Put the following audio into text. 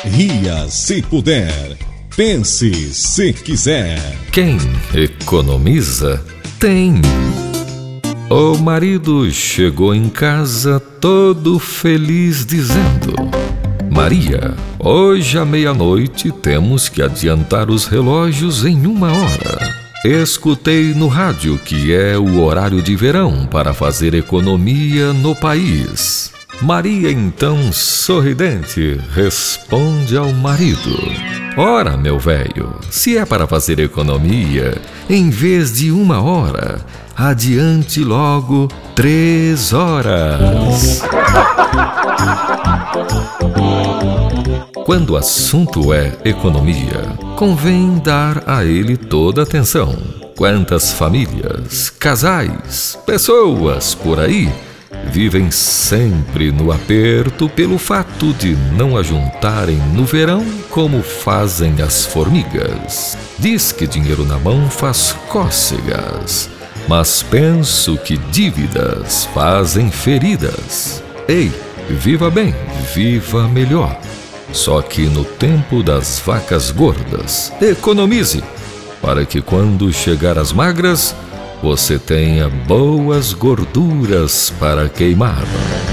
Ria se puder, pense se quiser. Quem economiza, tem. O marido chegou em casa todo feliz dizendo: Maria, hoje à meia-noite temos que adiantar os relógios em 1 hora. Escutei no rádio que é o horário de verão para fazer economia no país. Maria, então, sorridente, responde ao marido: Ora, meu velho, se é para fazer economia, em vez de 1 hora, adiante logo 3 horas. Quando o assunto é economia, convém dar a ele toda a atenção. Quantas famílias, casais, pessoas por aí vivem sempre no aperto pelo fato de não ajuntarem no verão como fazem as formigas. Diz que dinheiro na mão faz cócegas, mas penso que dívidas fazem feridas. Ei, viva bem, viva melhor. Só que no tempo das vacas gordas, economize, para que quando chegar as magras, você tenha boas gorduras para queimar.